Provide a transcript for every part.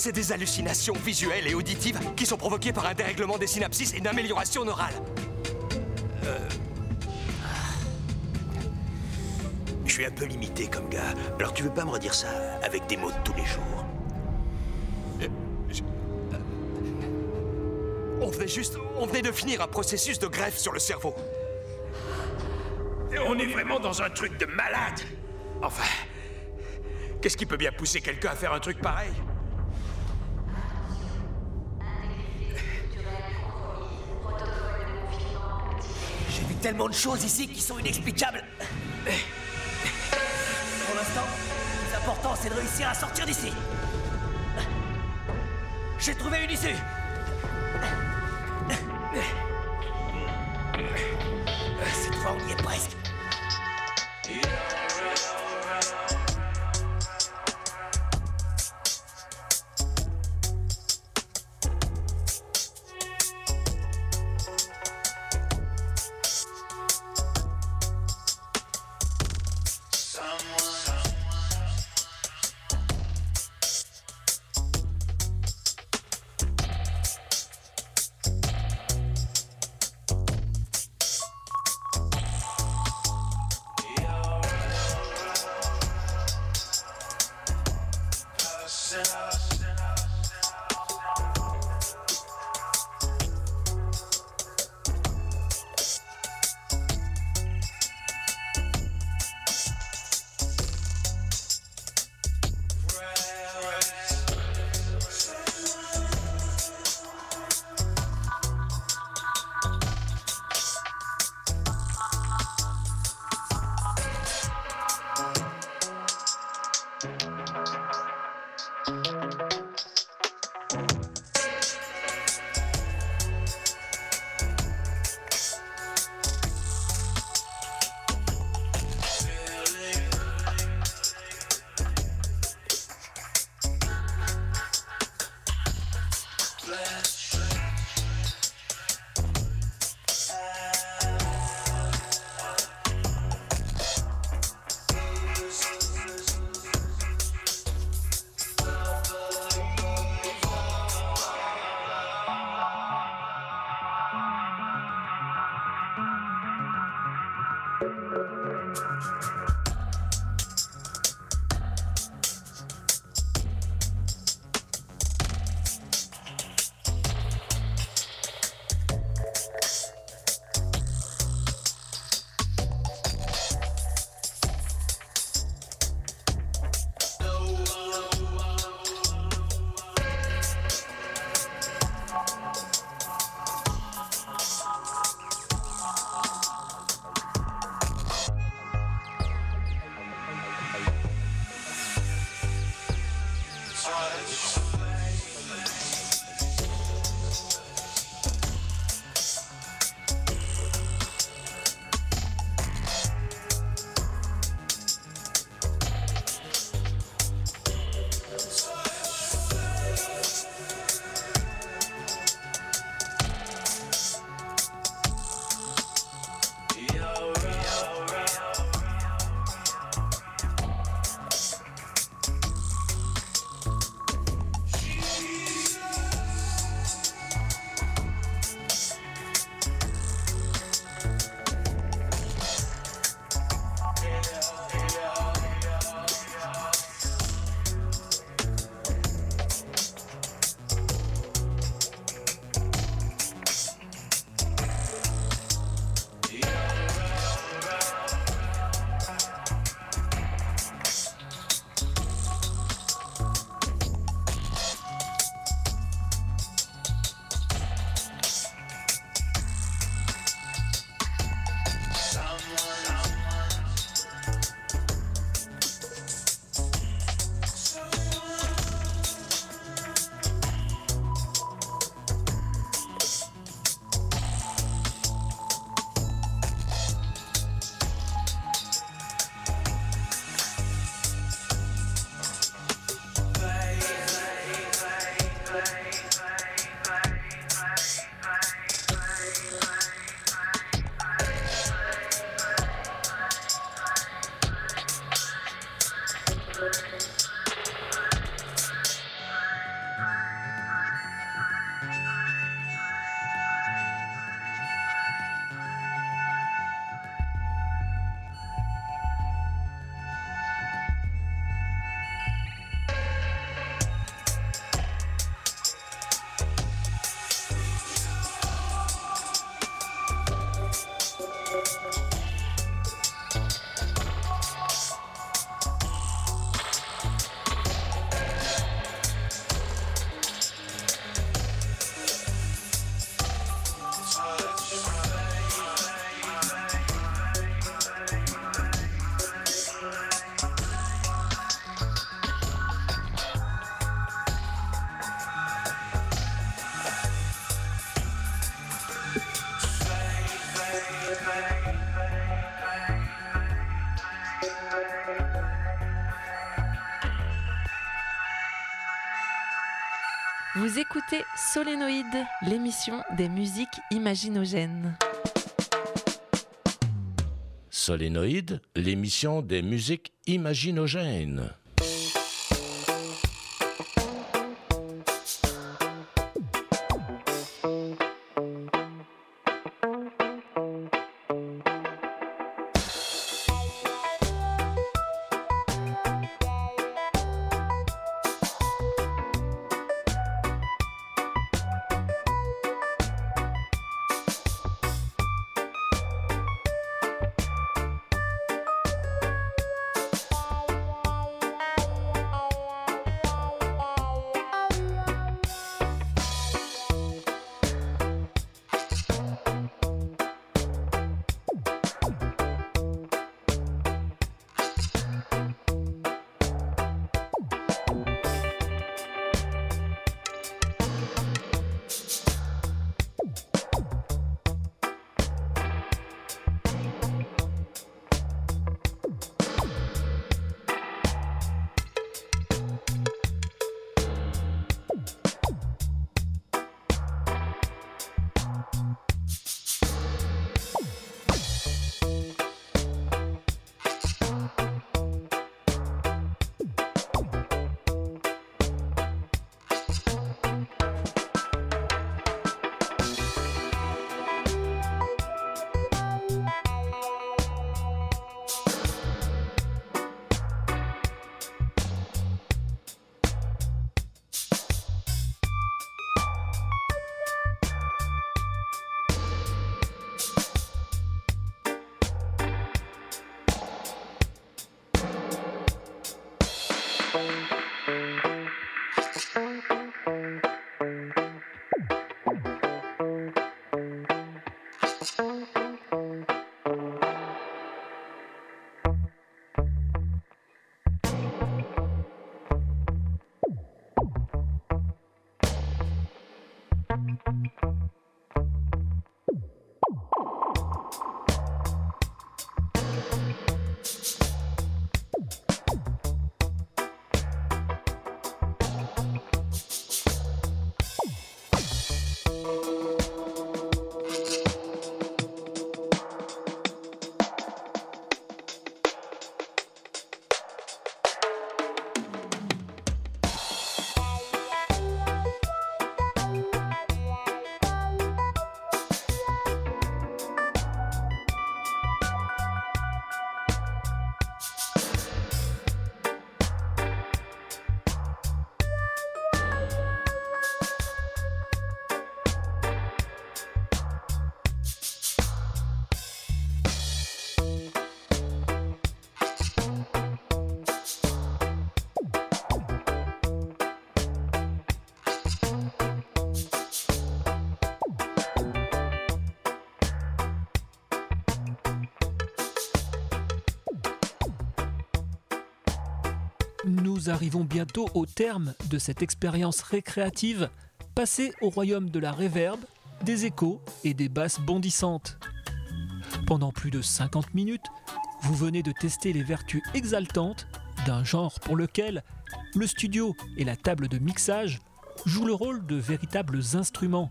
C'est des hallucinations visuelles et auditives qui sont provoquées par un dérèglement des synapses et une amélioration neurale. Je suis un peu limité comme gars. Alors tu veux pas me redire ça avec des mots de tous les jours? On venait de finir un processus de greffe sur le cerveau. Et on est vraiment dans un truc de malade. Enfin, qu'est-ce qui peut bien pousser quelqu'un à faire un truc pareil? J'ai vu tellement de choses ici qui sont inexplicables. Pour l'instant, le plus important, c'est de réussir à sortir d'ici. J'ai trouvé une issue. Cette fois, on y est presque. Vous écoutez Solénoïde, l'émission des musiques imaginogènes. Solénoïde, l'émission des musiques imaginogènes. Nous arrivons bientôt au terme de cette expérience récréative, passée au royaume de la réverb, des échos et des basses bondissantes. Pendant plus de 50 minutes, vous venez de tester les vertus exaltantes d'un genre pour lequel le studio et la table de mixage jouent le rôle de véritables instruments.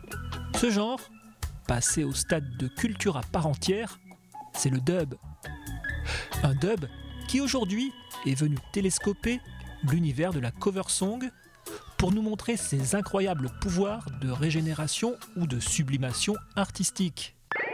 Ce genre, passé au stade de culture à part entière, c'est le dub. Un dub qui aujourd'hui est venu télescoper l'univers de la cover song pour nous montrer ses incroyables pouvoirs de régénération ou de sublimation artistique.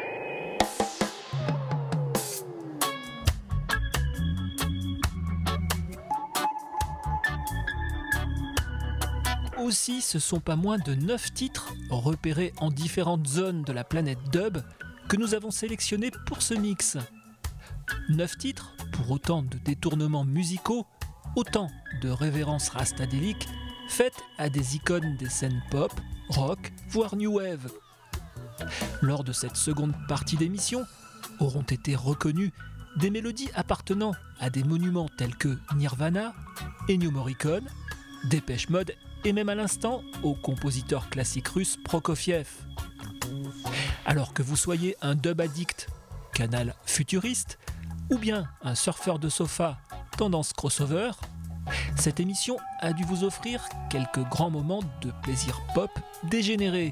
Aussi, ce sont pas moins de 9 titres repérés en différentes zones de la planète dub que nous avons sélectionnés pour ce mix. 9 titres pour autant de détournements musicaux, autant de révérences rastadéliques faites à des icônes des scènes pop, rock, voire new wave. Lors de cette seconde partie d'émission, auront été reconnues des mélodies appartenant à des monuments tels que Nirvana, Ennio Morricone, Dépêche Mode et même à l'instant au compositeur classique russe Prokofiev. Alors que vous soyez un dub addict, canal futuriste, ou bien un surfeur de sofa, tendance crossover, Cette émission a dû vous offrir quelques grands moments de plaisir pop dégénéré.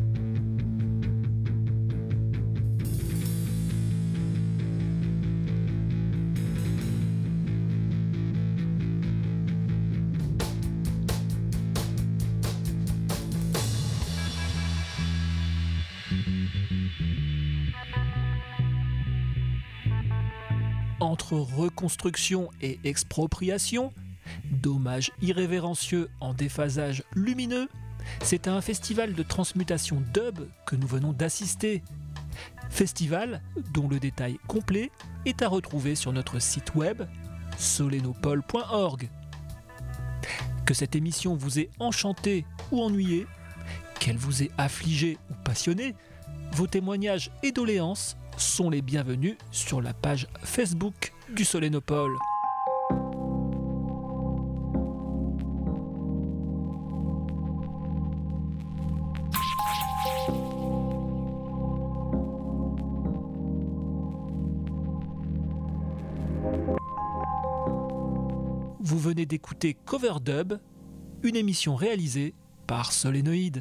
Entre reconstruction et expropriation, dommages irrévérencieux en déphasage lumineux, c'est à un festival de transmutation dub que nous venons d'assister. Festival dont le détail complet est à retrouver sur notre site web solenopole.org. Que cette émission vous ait enchanté ou ennuyé, qu'elle vous ait affligé ou passionné, vos témoignages et doléances sont les bienvenus sur la page Facebook du Solenopole. Vous venez d'écouter Coverdub, une émission réalisée par Solénoïde.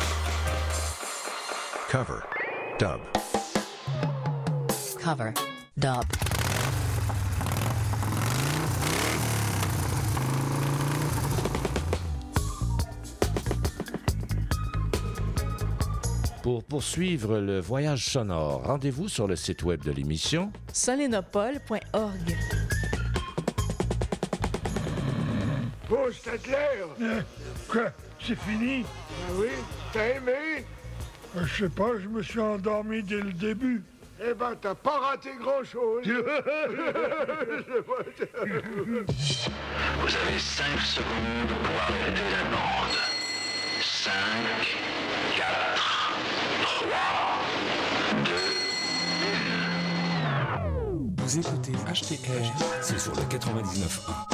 Cover. Dub. Cover. dab. Pour poursuivre le voyage sonore, rendez-vous sur le site web de l'émission solenopole.org. Bon, Stadler! Quoi? C'est fini? Ah oui? T'as aimé? Je sais pas, je me suis endormi dès le début. Eh ben, t'as pas raté grand-chose. Vous avez 5 secondes pour arrêter la bande. 5, 4, 3, 2, Vous écoutez HTR, c'est sur le 99.1.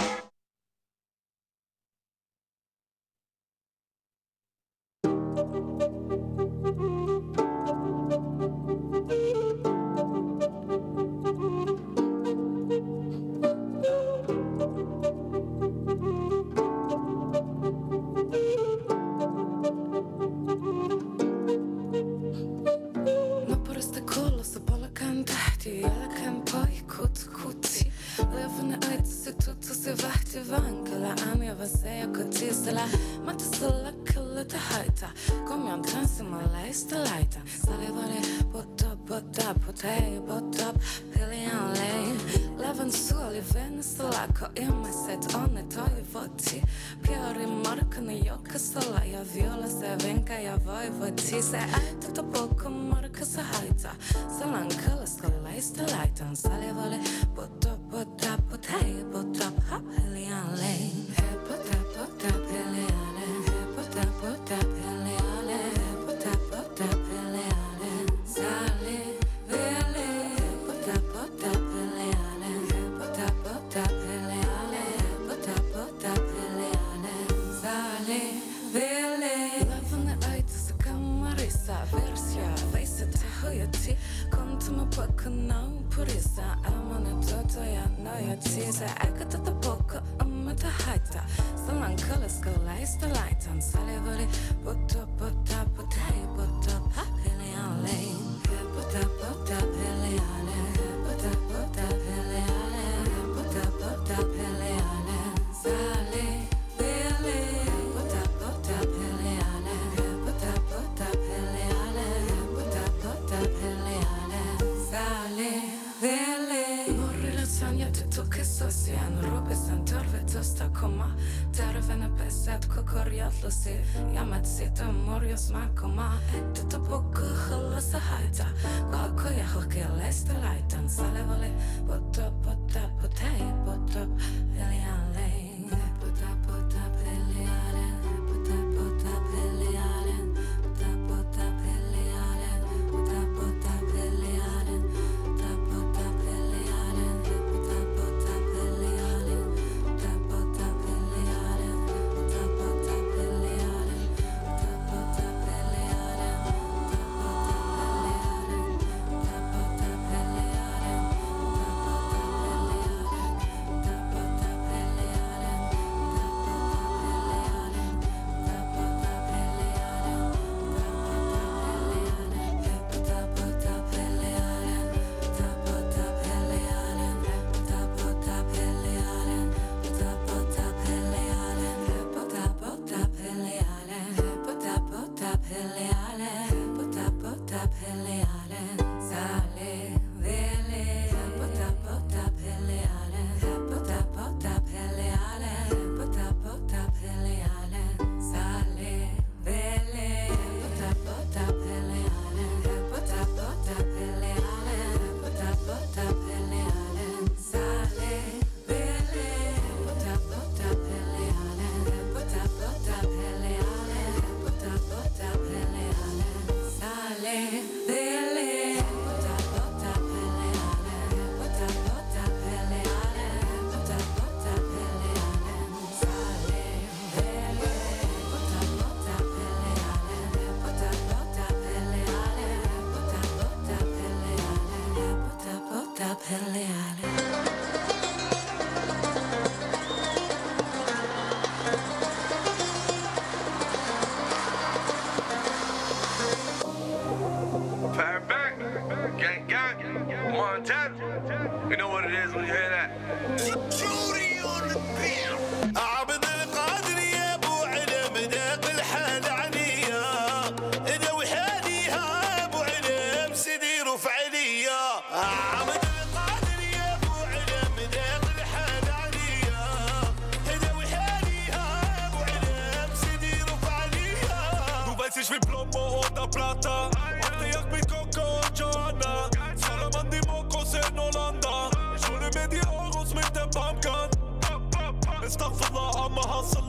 ich wie Plomo oder Plata. Auf der Jagd mit Coco und Joanna. Salaman die Mokos in Hollanda. Ich hole mir die Euros mit der Pumpgun. Astaghfirullah, I'm a hustler.